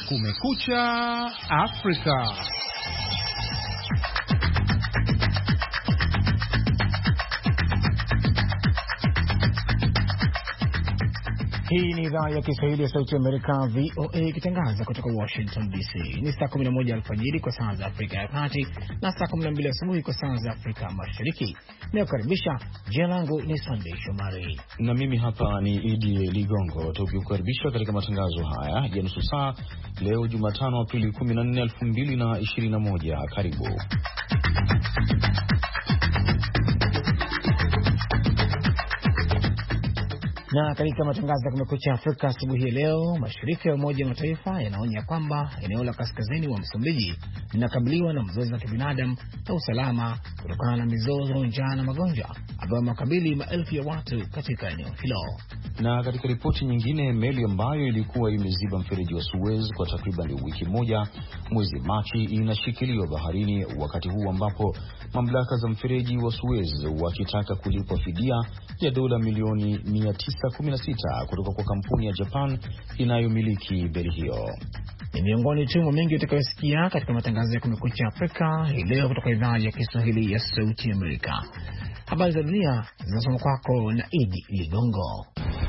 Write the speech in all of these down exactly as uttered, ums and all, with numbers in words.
Kumekucha Afrika. Hii ni idhaa ya Kiswahili ya Sauti ya Amerika, V O A, ikitangaza kutoka Washington D C. Ni saa kumi na moja alfajiri kwa saa za Afrika ya Kati na saa kumi na mbili asubuhi kwa saa za Afrika Mashariki. Nakukaribisha, jina langu ni Sunday Shomari na mimi hapa ni Idi Ligongo, tukikukaribisha katika matangazo haya ya nusu saa leo Jumatano Aprili kumi na nne, elfu mbili na ishirini na moja. Karibu. Na katika matangazo ya Kumekucha Afrika asubuhi ya leo, mashirika ya Umoja wa Mataifa yanaonya kwamba eneo la kaskazini wa Msumbiji linakabiliwa na mzozo wa kibinadamu na usalama kutokana na mizozo, njaa na magonjwa ambayo makabili maelfu ya watu katika eneo hilo. Na katika ripoti nyingine, meli ambayo ilikuwa imeziba mfereji wa Suez kwa takriban wiki moja mwezi Machi inashikiliwa baharini, wakati huu ambapo mamlaka za mfereji wa Suez wakitaka kulipwa fidia ya dola milioni mia tisa kumi na sita kutoka kwa kampuni ya Japan inayomiliki meli hiyo. Ni miongoni tu mwa mengi utakayosikia katika matangazo ya Kumekucha Afrika hii leo kutoka idhaa ya Kiswahili ya Sauti ya Amerika. Habari za dunia zinasoma kwako na Idi Ligongo.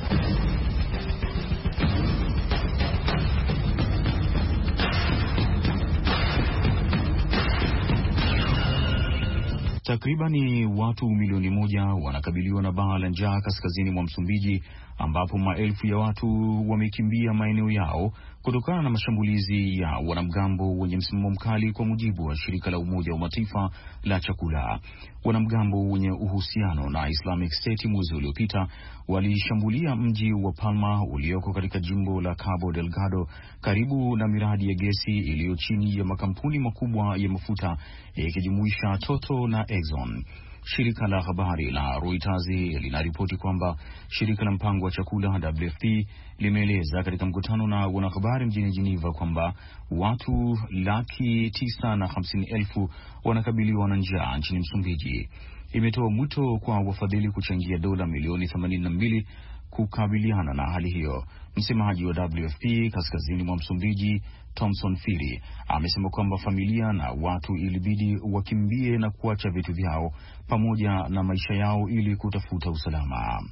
Takribani watu milioni moja wanakabiliwa na baa la njaa kaskazini mwa Msumbiji, ambapo maelfu ya watu wamekimbia maeneo yao kutokana na mashambulizi ya wanamgambo wenye msimamo mkali, kwa mujibu wa shirika la Umoja wa Mataifa la chakula. Wanamgambo wenye uhusiano na Islamic State mwezi uliopita walishambulia mji wa Palma ulioko katika jimbo la Cabo Delgado, karibu na miradi ya gesi iliyo chini ya makampuni makubwa ya mafuta ikijumuisha Total na Exxon. Shirika la habari la Reuters linaripoti kwamba shirika la mpango wa chakula W F P limeeleza katika mkutano na wanahabari mjini Geneva kwamba watu laki tisa na hamsini elfu wanakabiliwa na njaa nchini Msumbiji. Imetoa mwito kwa wafadhili kuchangia dola milioni themanini na mbili kukabiliana na hali hiyo. Msemaji wa W F P kaskazini mwa Msumbiji, Thomson Phiri, amesema kwamba familia na watu ilibidi wakimbie na kuacha vitu vyao pamoja na maisha yao ili kutafuta usalama.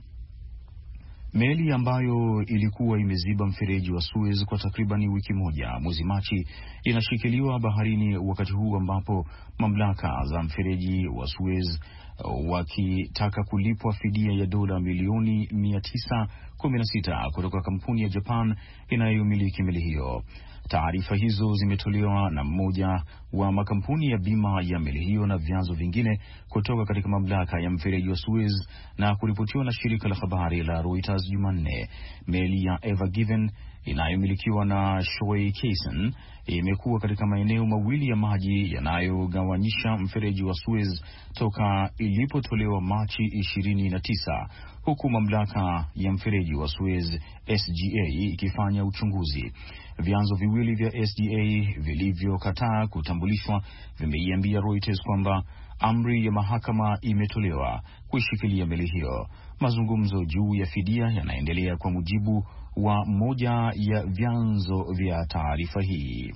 Meli ambayo ilikuwa imeziba mfereji wa Suez kwa takribani wiki moja mwezi Machi inashikiliwa baharini, wakati huu ambapo mamlaka za mfereji wa Suez wakitaka kulipwa fidia ya dola milioni mia tisa kumi na sita kutoka kampuni ya Japan inayomiliki meli hiyo. Taarifa hizo zimetolewa na mmoja wa makampuni ya bima ya meli hiyo na vyanzo vingine kutoka katika mamlaka ya mfereji wa Suez na kuripotiwa na shirika la habari la Reuters Jumanne. Meli ya Ever Given inayomilikiwa na Shoei Kaisen imekuwa katika maeneo mawili ya maji yanayogawanyisha mfereji wa Suez toka ilipotolewa Machi ishirini na tisa, huku mamlaka ya mfereji wa Suez S G A ikifanya uchunguzi. Vyanzo viwili vya S G A vilivyokataa kutambulishwa vimeiambia Reuters kwamba amri ya mahakama imetolewa kuishikilia meli hiyo. Mazungumzo juu ya fidia yanaendelea, kwa mujibu wa moja ya vyanzo vya taarifa hii.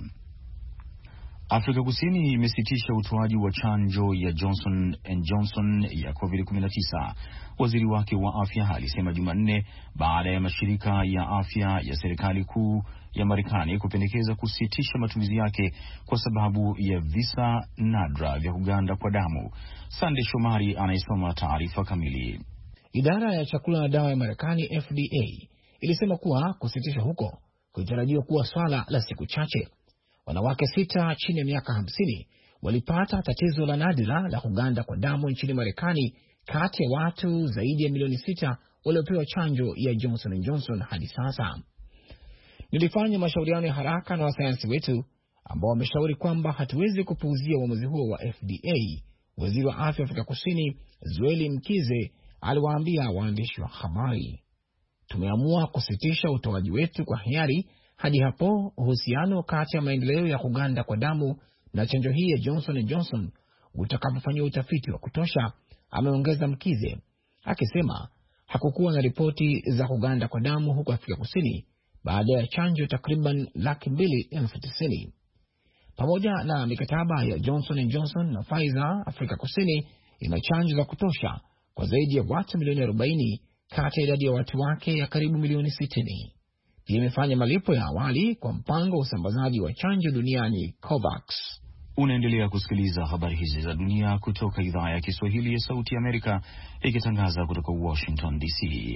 Afrika Kusini imesitisha utoaji wa chanjo ya Johnson and Johnson ya COVID kumi na tisa. Waziri wake wa afya alisema Jumanne, baada ya mashirika ya afya ya serikali kuu ya Marekani kupendekeza kusitisha matumizi yake kwa sababu ya visa nadra vya kuganda kwa damu. Sande Shomari anaisoma taarifa kamili. Idara ya chakula na dawa ya Marekani F D A ilisema kuwa kusitisha huko kulitarajiwa kuwa swala la siku chache. Wanawake sita chini ya miaka hamsini walipata tatizo la nadra la kuganda kwa damu nchini Marekani, kati ya watu zaidi ya milioni sita waliopewa chanjo ya Johnson and Johnson hadi sasa. Nilifanya mashauriano ya haraka na wasayansi wetu ambao wameshauri kwamba hatuwezi kupuuzia uamuzi huo wa F D A, waziri wa afya Afrika Kusini Zweli Mkhize aliwaambia waandishi wa habari. Tumeamua kusitisha utoaji wetu kwa hiari hadi hapo uhusiano kati ya maendeleo ya kuganda kwa damu na chanjo hii ya Johnson and Johnson utakapofanywa utafiti wa kutosha, ameongeza Mkhize, akisema hakukuwa na ripoti za kuganda kwa damu huko Afrika Kusini baada ya chanjo takriban laki mbili elfu tisini. Pamoja na mikataba ya Johnson and Johnson na Pfizer, Afrika Kusini ina chanjo za kutosha kwa zaidi ya watu milioni arobaini kati ya idadi ya watu wake ya karibu milioni sitini. Pia imefanya malipo ya awali kwa mpango wa usambazaji wa chanjo duniani COVAX. Unaendelea kusikiliza habari hizi za dunia kutoka idhaa ya Kiswahili ya Sauti ya Amerika, ikitangaza kutoka Washington D C.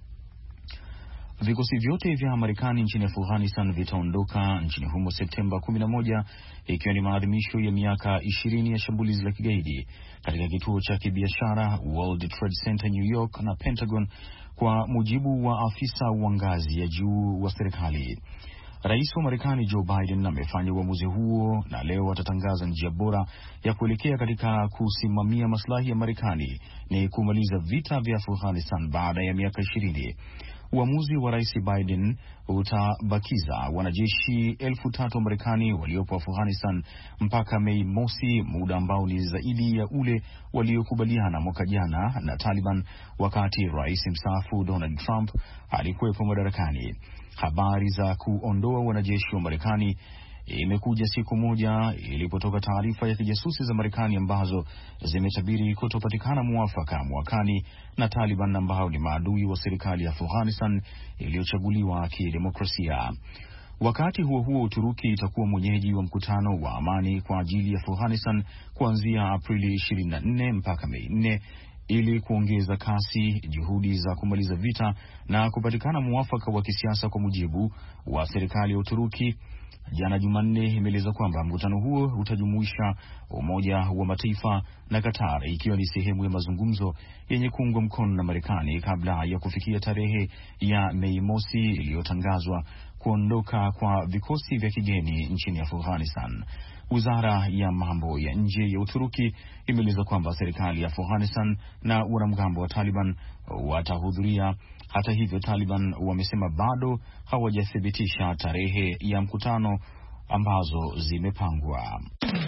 Vikosi vyote vya Marekani nchini Afghanistan vitaondoka nchini humo Septemba kumi na moja, ikiwa ni maadhimisho ya miaka ishirini ya shambulizi la kigaidi katika kituo cha kibiashara World Trade Center New York na Pentagon, kwa mujibu wa afisa wa ngazi ya juu wa serikali. Rais wa Marekani Joe Biden amefanya uamuzi huo na leo atatangaza njia bora ya kuelekea katika kusimamia maslahi ya Marekani ni kumaliza vita vya Afghanistan baada ya miaka ishirini. Uamuzi wa Rais Biden utabakiza wanajeshi elfu tatu wa Marekani waliopo Afghanistan mpaka Mei mosi, muda ambao ni zaidi ya ule waliokubaliana mwaka jana na Taliban wakati Rais mstaafu Donald Trump alikuwepo madarakani. Habari za kuondoa wanajeshi wa Marekani imekuja siku moja ilipotoka taarifa ya kijasusi za Marekani ambazo zimetabiri kutopatikana muafaka mwakani na Taliban ambao ni maadui wa serikali ya Afghanistan iliyochaguliwa kidemokrasia. Wakati huo huo, Uturuki itakuwa mwenyeji wa mkutano wa amani kwa ajili ya Afghanistan kuanzia Aprili ishirini na nne mpaka Mei nne ili kuongeza kasi juhudi za kumaliza vita na kupatikana muafaka wa kisiasa, kwa mujibu wa serikali ya Uturuki. Jana Jumanne imeeleza kwamba mkutano huo utajumuisha Umoja wa Mataifa na Qatar, ikiwa ni sehemu ya mazungumzo yenye kuungwa mkono na Marekani kabla ya kufikia tarehe ya Mei mosi iliyotangazwa kuondoka kwa vikosi vya kigeni nchini Afghanistan. Wizara ya mambo ya nje ya Uturuki imeeleza kwamba serikali ya Afghanistan na wanamgambo wa Taliban watahudhuria. Hata hivyo, Taliban wamesema bado hawajathibitisha tarehe ya mkutano ambazo zimepangwa.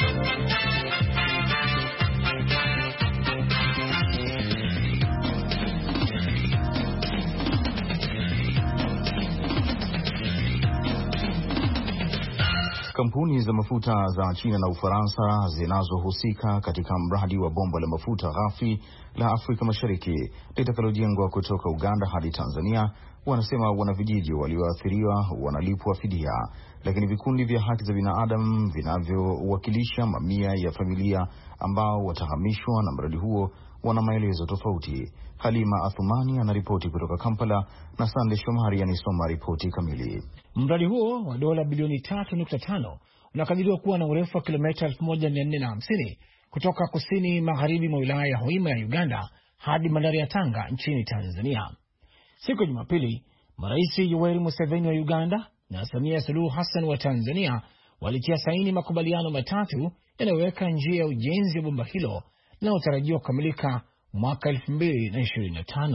Kampuni za mafuta za China na Ufaransa zinazohusika katika mradi wa bomba la mafuta ghafi la Afrika Mashariki litakalojengwa kutoka Uganda hadi Tanzania wanasema wanavijiji walioathiriwa wanalipwa fidia, lakini vikundi vya haki za binadamu vinavyowakilisha mamia ya familia ambao watahamishwa na mradi huo wana maelezo tofauti. Halima Athumani anaripoti kutoka Kampala na Sande Shomari anisoma ripoti kamili. Mradi huo wa dola bilioni tatu nukta tano unakadiriwa kuwa na urefu wa kilomita elfu moja mia nne hamsini kutoka kusini magharibi mwa wilaya ya Hoima ya Uganda hadi bandari ya Tanga nchini Tanzania. Siku ya Jumapili, Marais Yoweri Museveni wa Uganda na Samia Suluhu Hassan wa Tanzania walitia saini makubaliano matatu yanayoweka njia ya ujenzi wa bomba hilo linalotarajiwa kukamilika mwaka elfu mbili na ishirini na tano.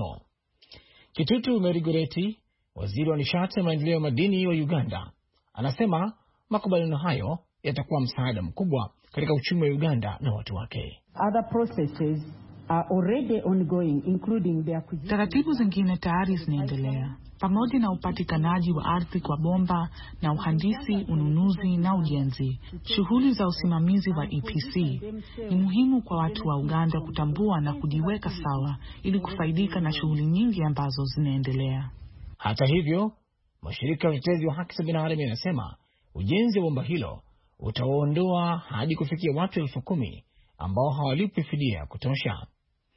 Kitutu Merigoreti, waziri wa nishati na maendeleo ya madini wa Uganda, anasema makubaliano hayo yatakuwa msaada mkubwa katika uchumi wa Uganda na watu wake. Other processes are already ongoing, including the acquisition. Taratibu zingine tayari zinaendelea, pamoja na upatikanaji wa ardhi kwa bomba na uhandisi, ununuzi na ujenzi. Shughuli za usimamizi wa E P C ni muhimu kwa watu wa Uganda kutambua na kujiweka sawa ili kufaidika na shughuli nyingi ambazo zinaendelea. Hata hivyo, mashirika ya utetezi wa haki za binadamu yanasema ujenzi wa bomba hilo utaondoa hadi kufikia watu elfu kumi ambao hawalipi fidia ya kutosha.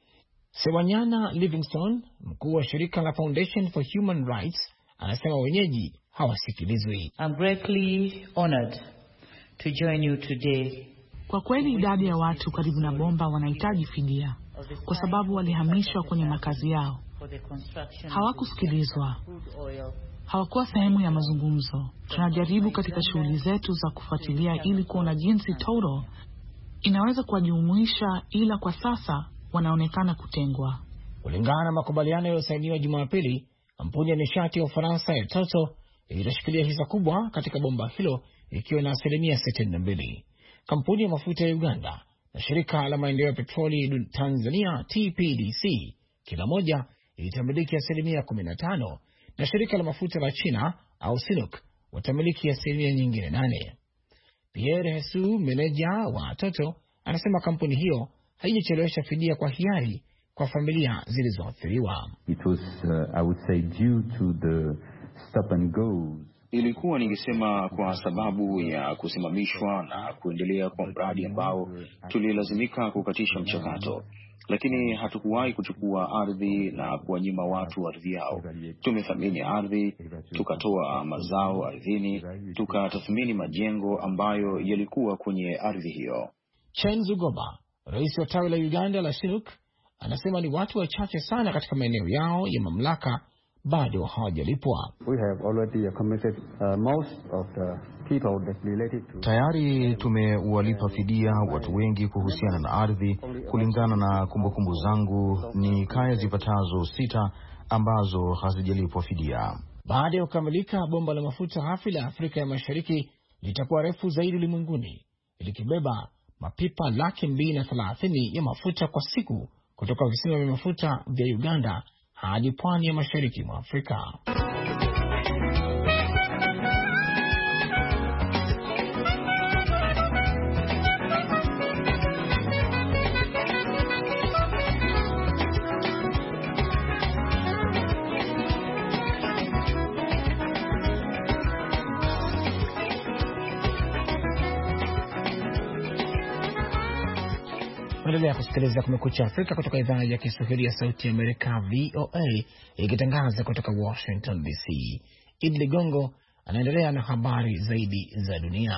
Sewanyana Livingstone, mkuu wa shirika la Foundation for Human Rights, anasema wenyeji hawasikilizwi. I'm greatly honored to join you today. Kwa kweli idadi ya watu karibu na bomba wanahitaji fidia kwa sababu walihamishwa kwenye makazi yao. Hawakusikilizwa. Hawakuwa sehemu ya mazungumzo. Tunajaribu katika shughuli zetu za kufuatilia ili kuona jinsi Total inaweza kuwajumuisha, ila kwa sasa wanaonekana kutengwa. Kulingana na makubaliano yaliyosainiwa Jumapili, kampuni ya nishati ya Ufaransa ya Total itashikilia hisa kubwa katika bomba hilo ikiwa na asilimia sitini na mbili. Kampuni ya mafuta ya Uganda na shirika la maendeleo ya petroli Tanzania T P D C kila moja itamiliki asilimia kumi na tano na shirika la mafuta la China au Sinopec watamiliki asilimia nyingine nane. Pierre Hesu, meneja wa Total, anasema kampuni hiyo haijachelewesha fidia kwa hiari kwa familia zilizoathiriwa. It was, uh, I would say, due to the stop and go. Ilikuwa ningesema kwa sababu ya kusimamishwa na kuendelea kwa mradi ambao tulilazimika kukatisha mchakato, lakini hatukuwahi kuchukua ardhi na kuwanyima watu ardhi yao. Tumethamini ardhi, tukatoa mazao ardhini, tukatathmini majengo ambayo yalikuwa kwenye ardhi hiyo. Chen Zugoba, rais wa tawi la Uganda la Sinopec, anasema ni watu wachache sana katika maeneo yao ya mamlaka bado hawajalipwa. Tayari tumewalipa fidia watu wengi kuhusiana na ardhi. Kulingana na kumbukumbu zangu, ni kaya zipatazo sita ambazo hazijalipwa fidia. Baada ya kukamilika, bomba la mafuta ghafi la Afrika ya Mashariki litakuwa refu zaidi ulimwenguni, likibeba mapipa laki mbili na thelathini ya mafuta kwa siku kutoka visima vya mafuta vya Uganda hadi pwani ya mashariki mwa Afrika. Endelea kusikiliza Kumekucha Afrika kutoka idhaa ya Kiswahili ya Sauti ya Amerika, V O A, ikitangaza kutoka Washington D C. Idi Ligongo anaendelea na habari zaidi za dunia.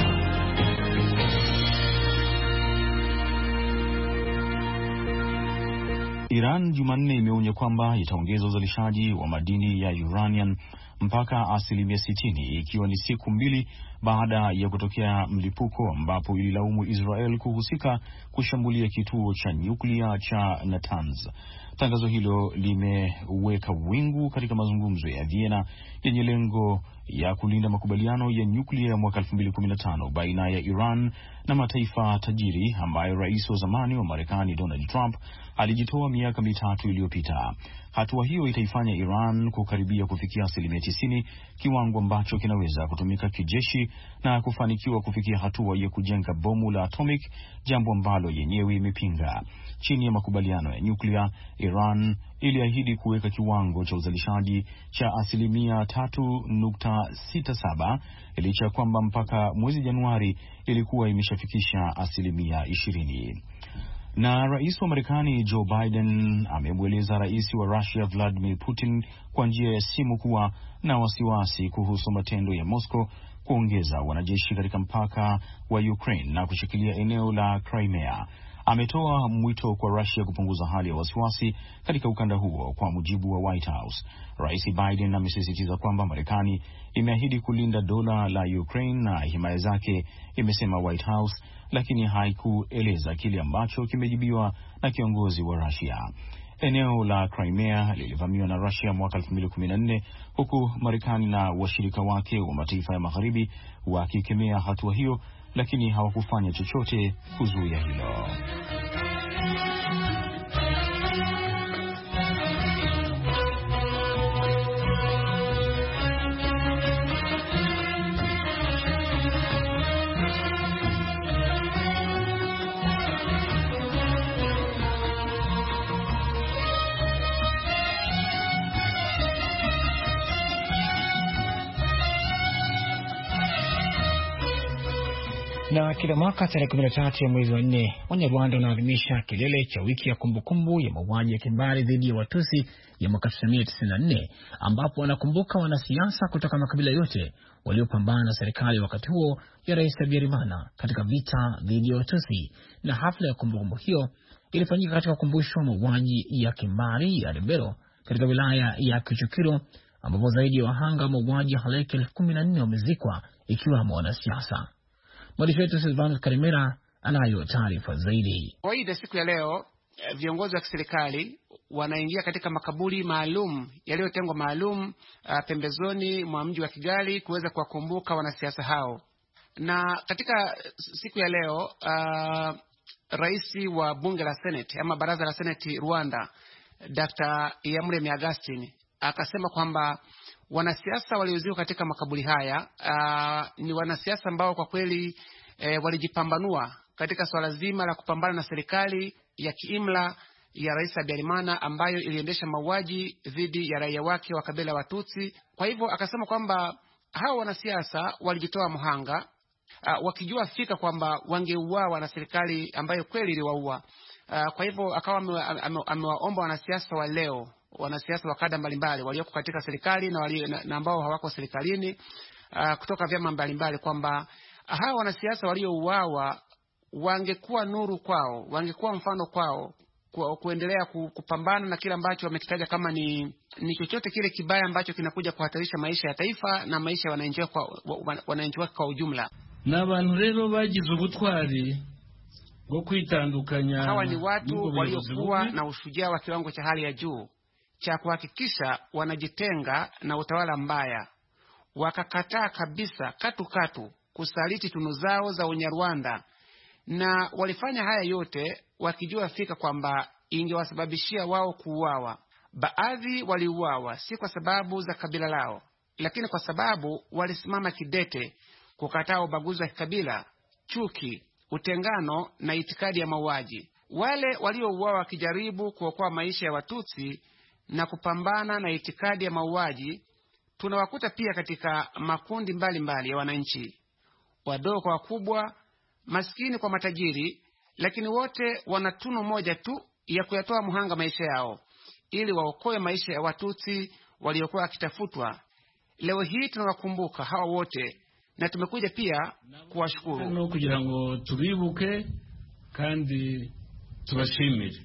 Iran Jumanne imeonya kwamba itaongeza uzalishaji wa madini ya uranium mpaka asilimia sitini, ikiwa ni siku mbili baada ya kutokea mlipuko ambapo ililaumu Israel kuhusika kushambulia kituo cha nyuklia cha Natanz. Tangazo hilo limeweka wingu katika mazungumzo ya Vienna yenye lengo ya kulinda makubaliano ya nyuklia ya mwaka elfu mbili kumi na tano baina ya Iran na mataifa tajiri ambayo rais wa zamani wa Marekani Donald Trump alijitoa miaka mitatu iliyopita. Hatua hiyo itaifanya Iran kukaribia kufikia asilimia tisini, kiwango ambacho kinaweza kutumika kijeshi na kufanikiwa kufikia hatua ya kujenga bomu la atomic, jambo ambalo yenyewe imepinga. Chini ya makubaliano ya nyuklia, Iran iliahidi kuweka kiwango cha uzalishaji cha asilimia tatu nukta sita saba, licha kwamba mpaka mwezi Januari ilikuwa imeshafikisha asilimia ishirini. Na rais wa Marekani Joe Biden amemweleza rais wa Russia Vladimir Putin kwa njia ya simu kuwa na wasiwasi kuhusu matendo ya Moscow kuongeza wanajeshi katika mpaka wa Ukraine na kushikilia eneo la Crimea. Ametoa mwito kwa Russia kupunguza hali ya wasiwasi katika ukanda huo, kwa mujibu wa White House. Rais Biden amesisitiza kwamba Marekani imeahidi kulinda dola la Ukraine na himaya zake, imesema White House, lakini haikueleza kile ambacho kimejibiwa na kiongozi wa Russia. Eneo la Crimea lilivamiwa na Russia mwaka elfu mbili kumi na nne, huku Marekani na washirika wake wa mataifa ya magharibi wakikemea hatua hiyo, lakini hawakufanya chochote kuzuia hilo. Na kila mwaka tarehe kumi na tatu ya mwezi wa nne, Wanyarwanda wanaadhimisha kilele cha wiki ya kumbukumbu ya mauaji ya kimbari dhidi ya Watusi ya mwaka elfu tisa mia tisini na nne, ambapo wanakumbuka wanasiasa kutoka makabila yote waliopambana na serikali wakati huo ya Rais Habyarimana katika vita dhidi ya Watusi. Na hafla ya kumbukumbu hiyo ilifanyika katika ukumbusho wa mauaji ya kimbari ya Rebero katika wilaya ya Kicukiro, ambapo zaidi ya wahanga mauaji halaiki elfu kumi na nne wamezikwa, ikiwamo wanasiasa. Mwandishi wetu Silvanus Karimera anayo taarifa zaidi. Kawaida siku ya leo viongozi wa kiserikali wanaingia katika makaburi maalum yaliyotengwa maalum uh, pembezoni mwa mji wa Kigali kuweza kuwakumbuka wanasiasa hao. Na katika siku ya leo uh, rais wa bunge la Senate ama baraza la Senate Rwanda, Doctor Iyamuremye Augustine akasema kwamba wanasiasa waliozikwa katika makaburi haya uh, ni wanasiasa ambao kwa kweli eh, walijipambanua katika swala zima la kupambana na serikali ya kiimla ya Rais Habyarimana ambayo iliendesha mauaji dhidi ya raia wake wa kabila wa Tutsi. Kwa hivyo akasema kwamba hao wanasiasa walijitoa mhanga uh, wakijua fika kwamba wangeuawa na serikali ambayo kweli iliwaua. Uh, kwa hivyo akawa amewaomba wanasiasa wa leo, wanasiasa wa kada mbalimbali walioko katika serikali na, wali, na, na ambao hawako serikalini uh, kutoka vyama mbalimbali kwamba hao wanasiasa waliouawa wangekuwa nuru kwao, wangekuwa mfano kwao ku, kuendelea kupambana na kile ambacho wamekitaja kama ni ni chochote kile kibaya ambacho kinakuja kuhatarisha maisha ya taifa na maisha ya wananchi kwa wananchi wake kwa ujumla. N'abantu rero bagize ubutwari bwo kwitandukanya. Hawa ni watu waliokuwa na ushujaa wa kiwango cha hali ya juu cha kuhakikisha wanajitenga na utawala mbaya, wakakataa kabisa katu katu kusaliti tunu zao za Unyarwanda, na walifanya haya yote wakijua fika kwamba ingewasababishia wao kuuawa. Baadhi waliuawa si kwa sababu za kabila lao, lakini kwa sababu walisimama kidete kukataa ubaguzi wa kikabila, chuki, utengano na itikadi ya mauaji. Wale waliouawa wakijaribu kuokoa maisha ya Watutsi na kupambana na itikadi ya mauaji tunawakuta pia katika makundi mbalimbali mbali ya wananchi, wadogo kwa wakubwa, maskini kwa matajiri, lakini wote wana tunu moja tu ya kuyatoa muhanga maisha yao ili waokoe maisha ya Watutsi waliokuwa wakitafutwa. Leo hii tunawakumbuka hawa wote na tumekuja pia kuwashukuru no kugira ngo tubibuke kandi tubashimire.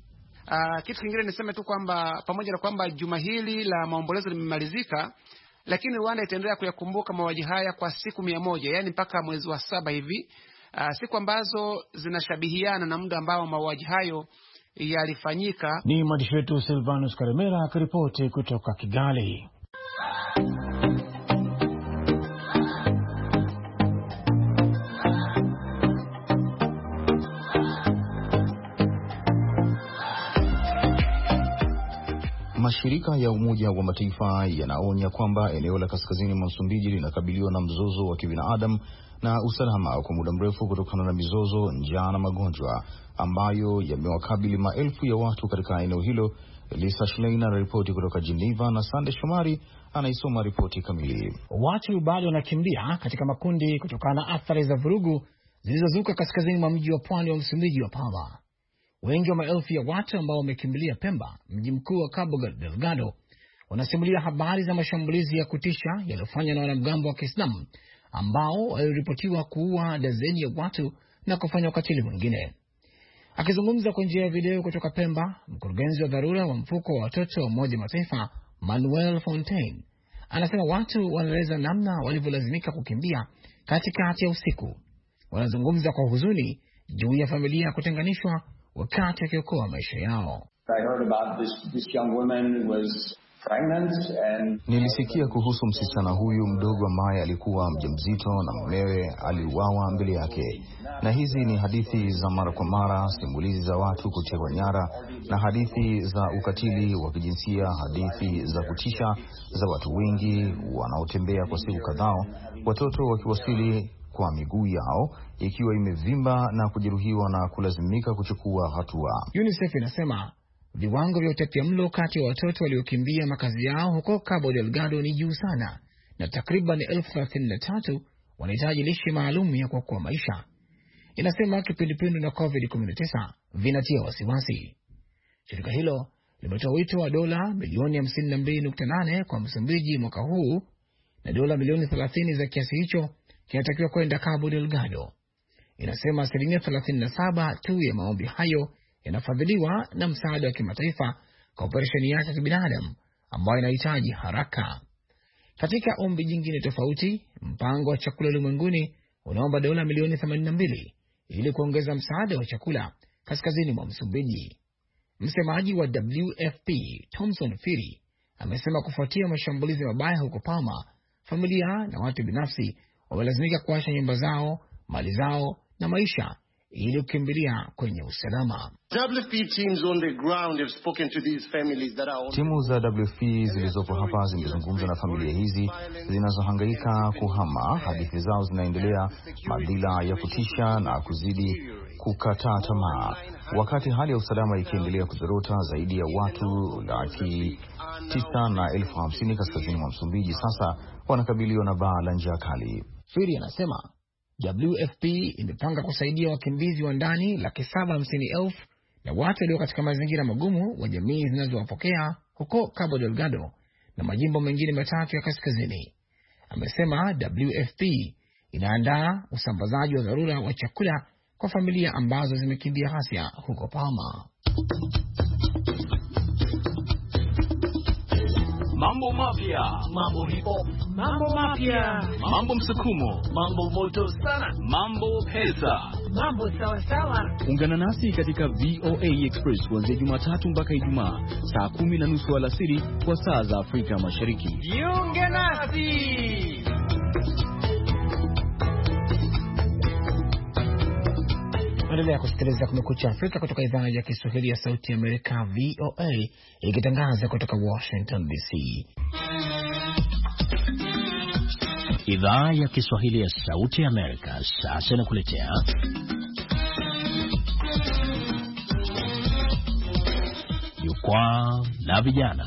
Uh, kitu kingine niseme tu kwamba pamoja na kwamba juma hili la maombolezo limemalizika, lakini Rwanda itaendelea kuyakumbuka mauaji haya kwa siku mia moja, yani mpaka mwezi wa saba hivi. Uh, siku ambazo zinashabihiana na muda ambao mauaji hayo yalifanyika. Ni mwandishi wetu Silvanus Karemera akiripoti kutoka Kigali. Mashirika ya Umoja wa Mataifa yanaonya kwamba eneo la kaskazini mwa Msumbiji linakabiliwa na mzozo wa kibinadamu na usalama kwa muda mrefu kutokana na mizozo, njaa na magonjwa ambayo yamewakabili maelfu ya watu katika eneo hilo. Lisa Schlein anaripoti kutoka Geneva na Sande Shomari anaisoma ripoti kamili. Watu bado wanakimbia katika makundi kutokana na athari za vurugu zilizozuka kaskazini mwa mji wa pwani wa Msumbiji wa Palma. Wengi wa maelfu ya watu ambao wamekimbilia Pemba, mji mkuu wa Cabo Delgado, wanasimulia habari za mashambulizi ya kutisha yaliyofanywa na wanamgambo wa Kiislamu ambao waliripotiwa kuua dazeni ya watu na kufanya ukatili mwingine. Akizungumza kwa njia ya video kutoka Pemba, mkurugenzi wa dharura wa mfuko wa watoto wa Umoja wa Mataifa Manuel Fontaine anasema watu wanaeleza namna walivyolazimika kukimbia katikati ya usiku. Wanazungumza kwa huzuni juu ya familia kutenganishwa wakati wakiokoa maisha yao. I heard about this, this young woman was pregnant and nilisikia kuhusu msichana huyu mdogo ambaye alikuwa mjamzito na mumewe aliuawa mbele yake. Na hizi ni hadithi za mara kwa mara, simulizi za watu kutekwa nyara na hadithi za ukatili wa kijinsia, hadithi za kutisha za watu wengi wanaotembea kwa siku kadhaa, watoto wakiwasili kwa miguu yao ikiwa imevimba na kujeruhiwa na kulazimika kuchukua hatua. UNICEF inasema viwango vya utapiamlo kati ya watoto waliokimbia makazi yao huko Cabo Delgado ni juu sana, na takriban elfu thelathini na tatu wanahitaji lishe maalum ya kuokoa maisha. Inasema kipindupindu na covid kumi na tisa vinatia wasiwasi. Shirika hilo limetoa wito wa dola milioni hamsini na mbili nukta nane kwa Msumbiji mwaka huu, na dola milioni thelathini za kiasi hicho kinatakiwa kwenda Cabo Delgado. Inasema asilimia thelathini na saba tu ya maombi hayo yanafadhiliwa na msaada wa kimataifa kwa operesheni yake ya kibinadamu ambayo inahitaji haraka. Katika ombi jingine tofauti, mpango wa chakula ulimwenguni unaomba dola milioni themanini na mbili ili kuongeza msaada wa chakula kaskazini mwa Msumbiji. Msemaji wa W F P Thomson Firi amesema kufuatia mashambulizi mabaya huko Palma, familia na watu binafsi wamelazimika kuacha nyumba zao, mali zao na maisha ili kukimbilia kwenye usalama. Timu za W F P zilizopo hapa zimezungumza na familia hizi zinazohangaika kuhama. Hadithi zao zinaendelea, madhila ya kutisha na kuzidi kukataa tamaa. Wakati hali ya usalama ikiendelea kuzorota, zaidi ya watu laki tisa na elfu hamsini kaskazini mwa Msumbiji sasa wanakabiliwa na baa la njaa kali. Firi anasema W F P imepanga kusaidia wakimbizi wa ndani laki saba hamsini elfu na watu walio katika mazingira magumu wa jamii zinazowapokea huko Cabo Delgado na majimbo mengine matatu ya kaskazini. Amesema W F P inaandaa usambazaji wa dharura wa chakula kwa familia ambazo zimekimbia ghasia huko Palma. Mambo mapya, mambo hipo, mambo mapya, mambo msukumo, mambo moto sana, mambo pesa, mambo sawa sawa. Ungana nasi katika V O A Express kuanzia Jumatatu mpaka Ijumaa saa kumi na nusu alasiri kwa saa za Afrika Mashariki. Jiunge nasi. Endelea kusikiliza Kumekucha Afrika kutoka idhaa ya Kiswahili ya Sauti ya Amerika V O A ikitangaza kutoka Washington D C. Idhaa ya Kiswahili ya Sauti ya Amerika sasa inakuletea Jukwaa la Vijana.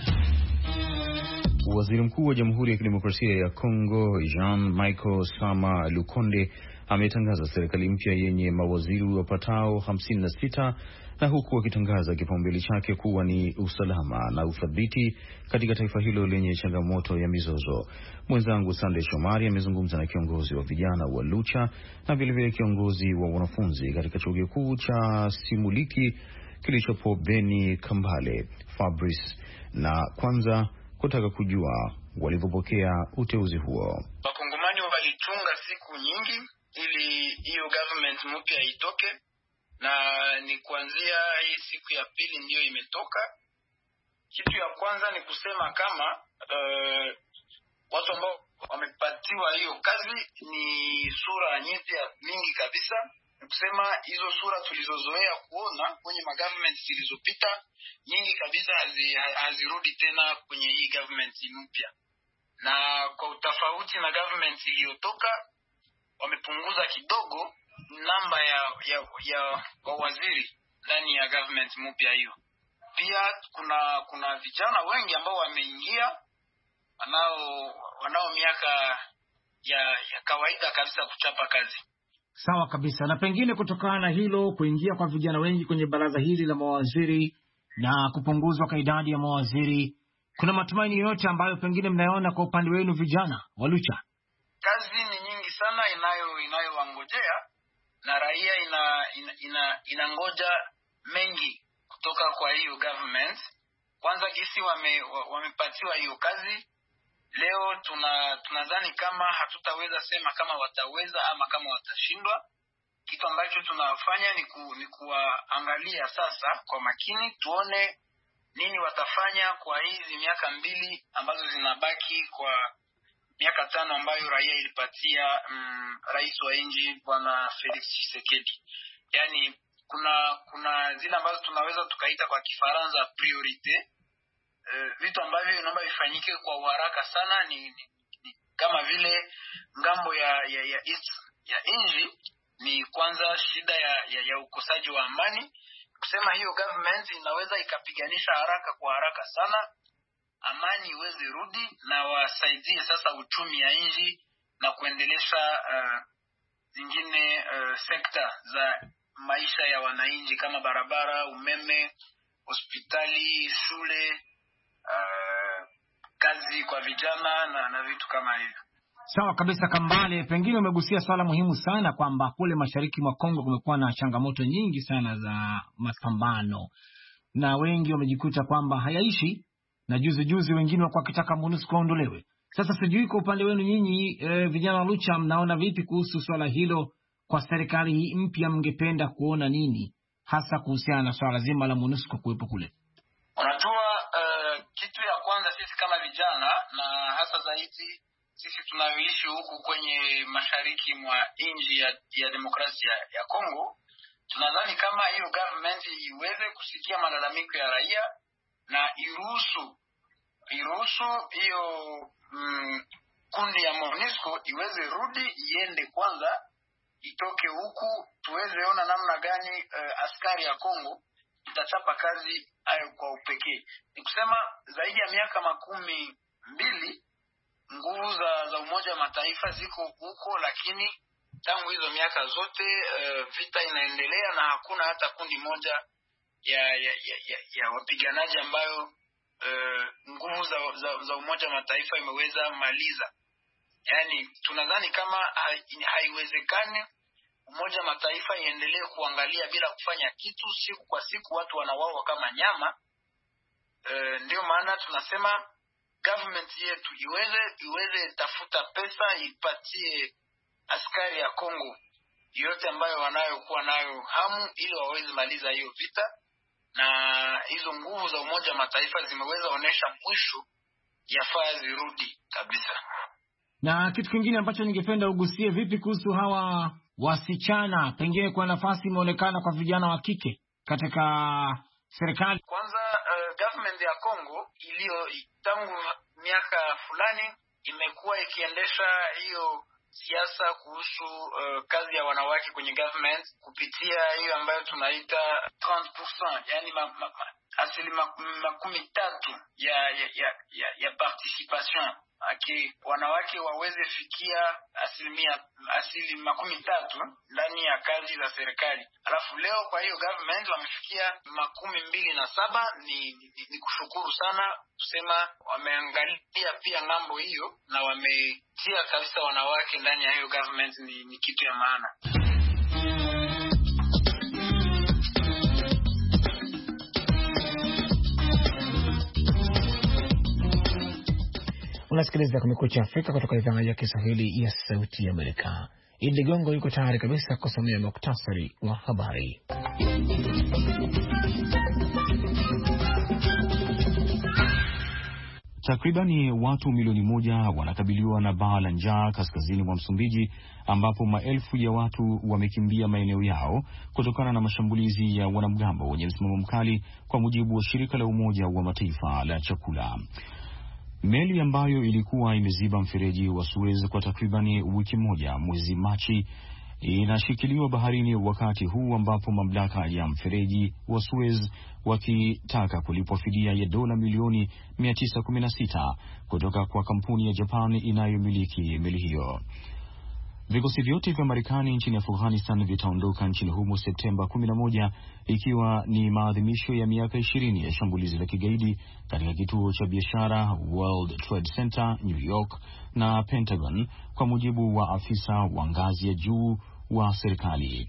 Waziri Mkuu wa Jamhuri ya Kidemokrasia ya Kongo Jean-Michel Sama Lukonde ametangaza serikali mpya yenye mawaziri wapatao hamsini na sita na huku akitangaza kipaumbele chake kuwa ni usalama na uthabiti katika taifa hilo lenye changamoto ya mizozo. Mwenzangu Sande Shomari amezungumza na kiongozi wa vijana wa Lucha na vilevile kiongozi wa wanafunzi katika chuo kikuu cha Simuliki kilichopo Beni Kambale, Fabrice, na kwanza kutaka kujua walivyopokea uteuzi huo. Wakongomani walichunga siku nyingi ili hiyo government mpya itoke, na ni kuanzia hii siku ya pili ndiyo imetoka. Kitu ya kwanza ni kusema kama uh, watu ambao wamepatiwa hiyo kazi ni sura nyeti mingi kabisa. Ni kusema hizo sura tulizozoea kuona kwenye magovernment zilizopita nyingi kabisa hazirudi tena kwenye hii government mpya. Na kwa utofauti na government iliyotoka, wamepunguza kidogo namba ya ya, ya waziri ndani ya government mpya hiyo. Pia kuna kuna vijana wengi ambao wameingia wanao wanao miaka ya, ya kawaida kabisa kuchapa kazi. Sawa kabisa. Na pengine kutokana na hilo, kuingia kwa vijana wengi kwenye baraza hili la mawaziri na kupunguzwa kwa idadi ya mawaziri, kuna matumaini yote ambayo pengine mnayoona kwa upande wenu vijana wa Lucha? Kazi ni nyingi sana inayo inayowangojea na raia ina ina, ina inangoja mengi kutoka kwa hiyo government. Kwanza kisi wame wamepatiwa hiyo kazi. Leo tuna tunadhani kama hatutaweza sema kama wataweza ama kama watashindwa. Kitu ambacho tunafanya ni, ku, ni kuangalia sasa kwa makini, tuone nini watafanya kwa hizi miaka mbili ambazo zinabaki kwa miaka tano ambayo raia ilipatia mm, rais wa nchi Bwana Felix Tshisekedi. Yaani kuna kuna zile ambazo tunaweza tukaita kwa Kifaransa priorite. Uh, vitu ambavyo inaomba vifanyike kwa haraka sana ni, ni, ni kama vile ngambo ya ya ya, east, ya nchi ni kwanza shida ya, ya ya ukosaji wa amani. Kusema hiyo government inaweza ikapiganisha haraka kwa haraka sana amani iweze rudi, na wasaidie sasa uchumi ya nchi na kuendelesha uh, zingine uh, sekta za maisha ya wananchi kama barabara, umeme, hospitali, shule, Uh, kazi kwa vijana na, na vitu kama hivyo. Sawa kabisa. Kambale, pengine umegusia swala muhimu sana kwamba kule mashariki mwa Kongo kumekuwa na changamoto nyingi sana za mapambano na wengi wamejikuta kwamba hayaishi, na juzi juzi wengine wako wakitaka MONUSCO ondolewe. Sasa sijui kwa upande wenu nyinyi e, vijana wa Lucha mnaona vipi kuhusu swala hilo? Kwa serikali hii mpya mngependa kuona nini hasa kuhusiana na swala zima la MONUSCO kuwepo kule? Unajua uh, kitu ya kwanza sisi kama vijana na hasa zaidi sisi tunaoishi huku kwenye mashariki mwa nchi ya, ya demokrasia ya Kongo, tunadhani kama hiyo government iweze kusikia malalamiko ya raia na iruhusu iruhusu hiyo mm, kundi ya MONUSCO iweze rudi, iende kwanza, itoke huku, tuweze ona namna gani uh, askari ya Kongo itachapa kazi hayo kwa upekee. Ni kusema zaidi ya miaka makumi mbili nguvu za, za Umoja wa Mataifa ziko huko, lakini tangu hizo miaka zote uh, vita inaendelea na hakuna hata kundi moja ya ya ya, ya, ya wapiganaji ambayo uh, nguvu za, za, za Umoja wa Mataifa imeweza maliza. Yaani tunadhani kama haiwezekani Umoja wa Mataifa iendelee kuangalia bila kufanya kitu, siku kwa siku watu wanauawa kama nyama. Uh, ndio maana tunasema government yetu iweze iweze tafuta pesa, ipatie askari ya Kongo yote ambayo wanayokuwa nayo hamu, ili waweze maliza hiyo vita, na hizo nguvu za Umoja wa Mataifa zimeweza onesha mwisho, yafaa zirudi kabisa. Na kitu kingine ambacho ningependa ugusie, vipi kuhusu hawa wasichana, pengine kwa nafasi imeonekana kwa vijana wa kike katika serikali? Kwanza uh, government ya Kongo iliyo tangu miaka fulani imekuwa ikiendesha hiyo siasa kuhusu uh, kazi ya wanawake kwenye government kupitia hiyo ambayo tunaita thelathini percent, yani ma, ma, ma, asilimia makumi tatu ya ya ya, ya, ya participation, aki wanawake waweze fikia asilimia asili makumi tatu ndani ya kazi za serikali. Alafu leo kwa hiyo government wamefikia makumi mbili na saba. Ni, ni, ni kushukuru sana, kusema wameangalia pia ngambo hiyo na wametia kabisa wanawake ndani ya hiyo government. Ni, ni kitu ya maana. Unasikiliza Kumekucha Afrika kutoka idhaa ya Kiswahili ya Sauti ya Amerika. Idi Ligongo yuko tayari kabisa kusomea muktasari wa habari. Takribani watu milioni moja wanakabiliwa na baa la njaa kaskazini mwa Msumbiji, ambapo maelfu ya watu wamekimbia maeneo yao kutokana na mashambulizi ya wanamgambo wenye msimamo mkali, kwa mujibu wa shirika la Umoja wa Mataifa la chakula. Meli ambayo ilikuwa imeziba mfereji wa Suez kwa takribani wiki moja mwezi Machi inashikiliwa baharini wakati huu ambapo mamlaka ya mfereji wa Suez wakitaka kulipwa fidia ya dola milioni mia tisa kumi na sita kutoka kwa kampuni ya Japan inayomiliki meli hiyo. Vikosi vyote vya Marekani nchini Afghanistan vitaondoka nchini humo Septemba kumi na moja, ikiwa ni maadhimisho ya miaka ishirini ya shambulizi la kigaidi katika kituo cha biashara World Trade Center New York na Pentagon, kwa mujibu wa afisa wa ngazi ya juu wa serikali.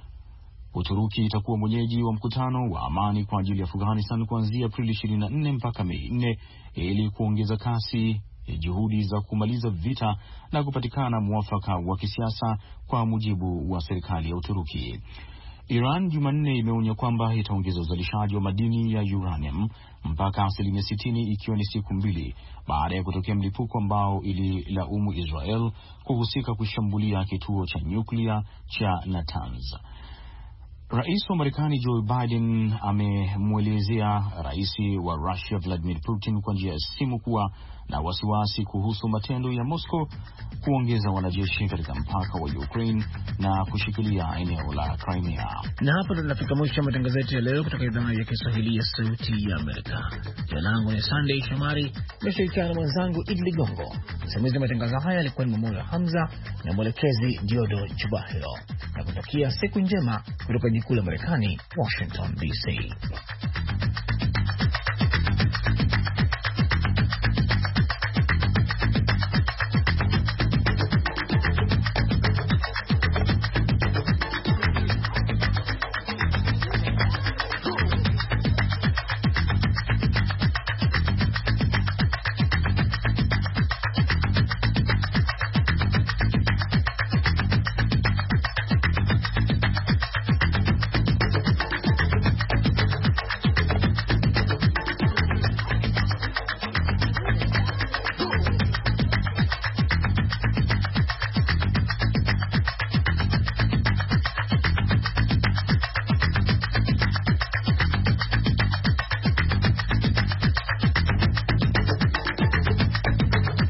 Uturuki itakuwa mwenyeji wa mkutano wa amani kwa ajili ya Afghanistan kuanzia Aprili ishirini na nne mpaka Mei nne ili kuongeza kasi juhudi za kumaliza vita na kupatikana mwafaka wa kisiasa, kwa mujibu wa serikali ya Uturuki. Iran Jumanne imeonya kwamba itaongeza uzalishaji wa madini ya uranium mpaka asilimia sitini, ikiwa ni siku mbili baada ya kutokea mlipuko ambao ililaumu Israel kuhusika kushambulia kituo cha nyuklia cha Natanz. Rais wa Marekani Joe Biden amemwelezea rais wa Russia Vladimir Putin kwa njia ya simu kuwa na wasiwasi kuhusu matendo ya Moscow kuongeza wanajeshi katika mpaka wa Ukraine na kushikilia eneo la Crimea. Na hapo tunafika mwisho wa matangazo yetu ya leo kutoka idhaa ya Kiswahili ya Sauti ya Amerika. Jina langu ni Sunday Shomari, nimeshirikiana na mwenzangu Idi Ligongo. Msimamizi wa matangazo haya alikuwa ni Mamoyo Hamza na mwelekezi Diodo Chubahiro. Na kutakia siku njema kutoka jikuu la Marekani, Washington D C.